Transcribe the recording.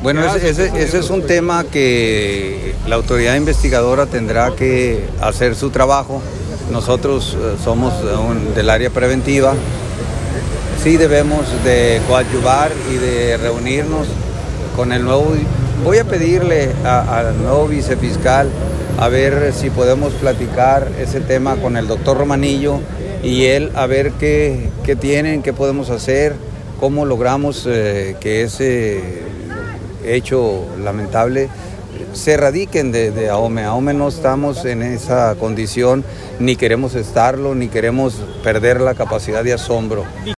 Bueno, ese es un tema que la autoridad investigadora tendrá que hacer su trabajo. Nosotros somos del área preventiva. Sí debemos de coadyuvar y de reunirnos con el nuevo. Voy a pedirle al nuevo vicefiscal a ver si podemos platicar ese tema con el doctor Romanillo y él a ver qué tienen, qué podemos hacer, cómo logramos que ese hecho lamentable se erradiquen de Ahome. Ahome no estamos en esa condición, ni queremos estarlo, ni queremos perder la capacidad de asombro.